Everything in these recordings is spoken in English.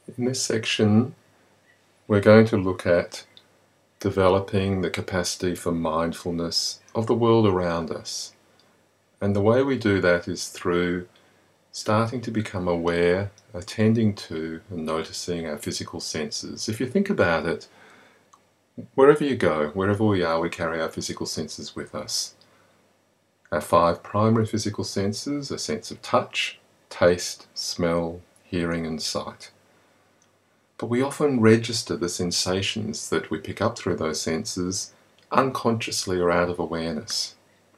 In this section, we're going to look at developing the capacity for mindfulness of the world around us. And the way we do that is through starting to become aware, attending to and noticing our physical senses. If you think about it, wherever you go, wherever we are, we carry our physical senses with us. Our 5 primary physical senses: a sense of touch, taste, smell, hearing and sight. But we often register the sensations that we pick up through those senses unconsciously or out of awareness.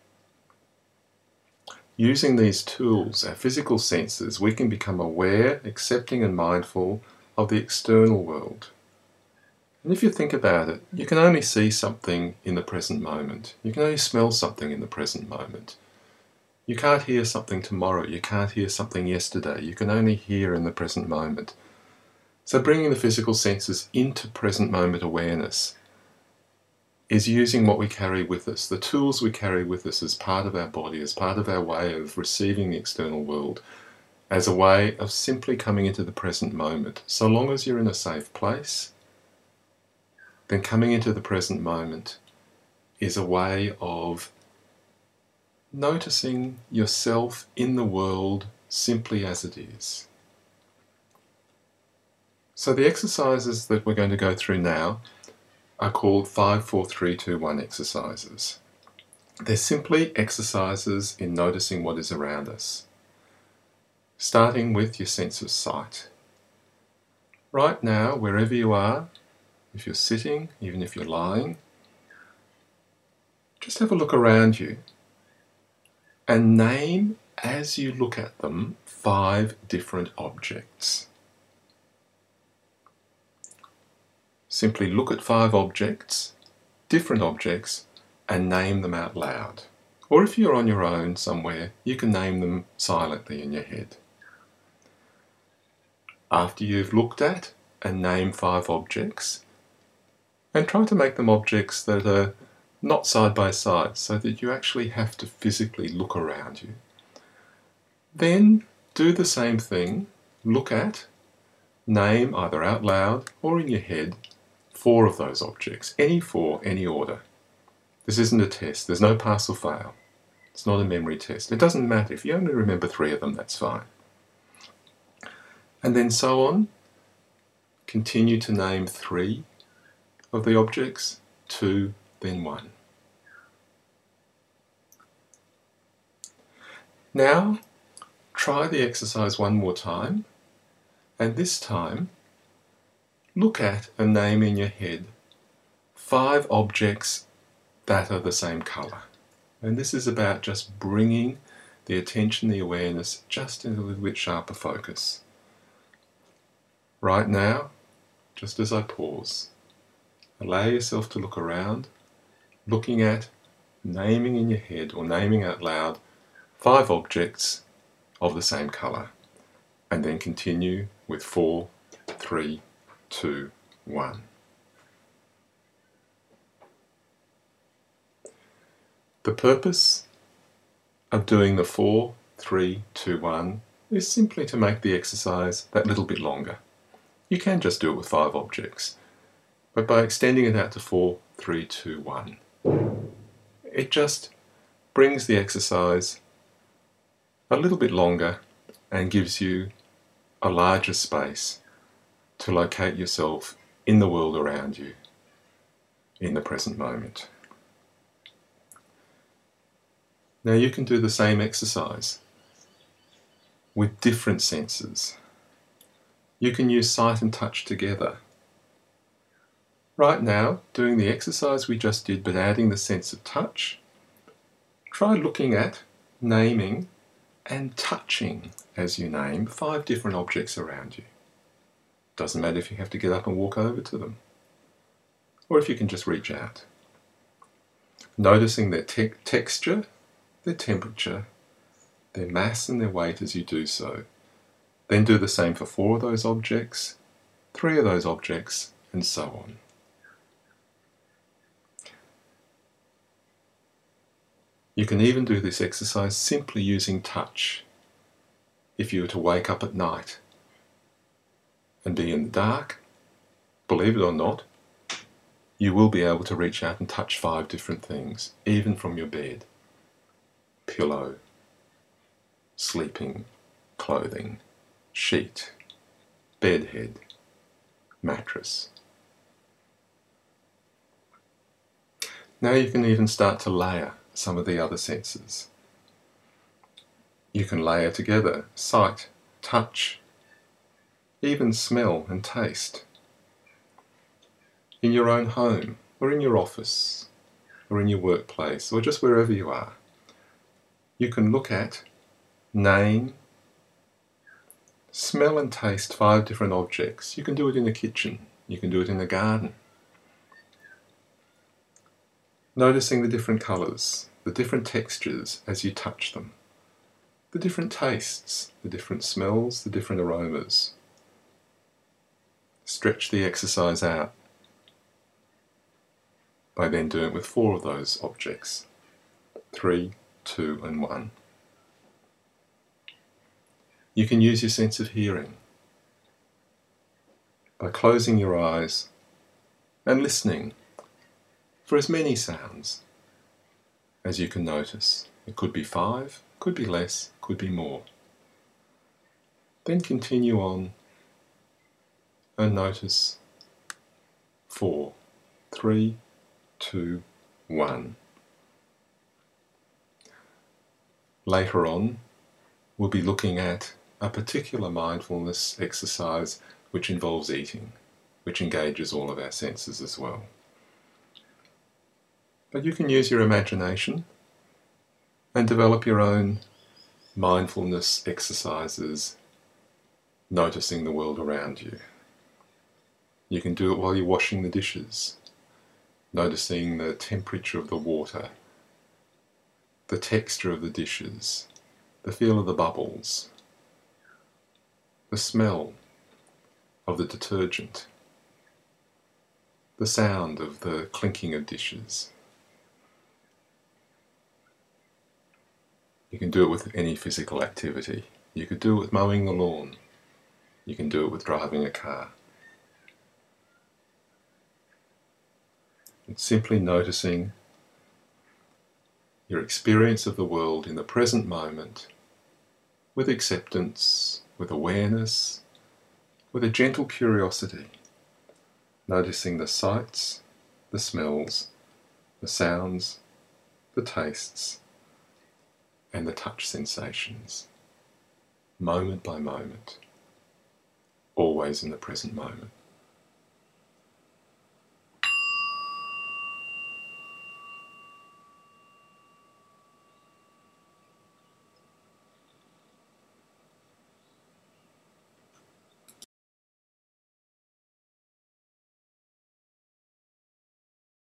Using these tools, our physical senses, we can become aware, accepting and mindful of the external world. And if you think about it, you can only see something in the present moment. You can only smell something in the present moment. You can't hear something tomorrow. You can't hear something yesterday. You can only hear in the present moment. So bringing the physical senses into present moment awareness is using what we carry with us, the tools we carry with us as part of our body, as part of our way of receiving the external world, as a way of simply coming into the present moment. So long as you're in a safe place, then coming into the present moment is a way of noticing yourself in the world simply as it is. So the exercises that we're going to go through now are called 5, 4, 3, 2, 1 exercises. They're simply exercises in noticing what is around us, starting with your sense of sight. Right now, wherever you are, if you're sitting, even if you're lying, just have a look around you and name, as you look at them, 5 different objects. Simply look at 5 objects, different objects, and name them out loud. Or if you're on your own somewhere, you can name them silently in your head. After you've looked at and named 5 objects, and try to make them objects that are not side by side, so that you actually have to physically look around you. Then do the same thing, look at, name either out loud or in your head 4 of those objects, any 4, any order. This isn't a test, there's no pass or fail. It's not a memory test. It doesn't matter, if you only remember 3 of them, that's fine. And then so on, continue to name 3 of the objects, 2, then 1. Now, try the exercise one more time, and this time, look at and name in your head 5 objects that are the same colour. And this is about just bringing the attention, the awareness, just into a little bit sharper focus. Right now, just as I pause, allow yourself to look around, looking at, naming in your head or naming out loud 5 objects of the same colour, and then continue with 4, 3, 2, 1. The purpose of doing the 4, 3, 2, 1 is simply to make the exercise that little bit longer. You can just do it with 5 objects, but by extending it out to 4, 3, 2, 1, it just brings the exercise a little bit longer and gives you a larger space to locate yourself in the world around you, in the present moment. Now you can do the same exercise with different senses. You can use sight and touch together. Right now, doing the exercise we just did but adding the sense of touch, try looking at, naming and touching as you name 5 different objects around you. Doesn't matter if you have to get up and walk over to them, or if you can just reach out. Noticing their texture, their temperature, their mass and their weight as you do so. Then do the same for 4 of those objects, 3 of those objects, and so on. You can even do this exercise simply using touch. If you were to wake up at night and be in the dark, believe it or not, you will be able to reach out and touch 5 different things, even from your bed. Pillow, sleeping, clothing, sheet, bed head, mattress. Now you can even start to layer some of the other senses. You can layer together sight, touch, even smell and taste. In your own home, or in your office, or in your workplace, or just wherever you are, you can look at, name, smell and taste 5 different objects. You can do it in the kitchen, you can do it in the garden. Noticing the different colours, the different textures as you touch them, the different tastes, the different smells, the different aromas. Stretch the exercise out by then doing it with 4 of those objects. 3, 2 and 1. You can use your sense of hearing by closing your eyes and listening for as many sounds as you can notice. It could be 5, could be less, could be more. Then continue on and notice 4, 3, 2, 1. Later on, we'll be looking at a particular mindfulness exercise which involves eating, which engages all of our senses as well. But you can use your imagination and develop your own mindfulness exercises, noticing the world around you. You can do it while you're washing the dishes, noticing the temperature of the water, the texture of the dishes, the feel of the bubbles, the smell of the detergent, the sound of the clinking of dishes. You can do it with any physical activity. You could do it with mowing the lawn. You can do it with driving a car. It's simply noticing your experience of the world in the present moment with acceptance, with awareness, with a gentle curiosity, noticing the sights, the smells, the sounds, the tastes, and the touch sensations, moment by moment, always in the present moment.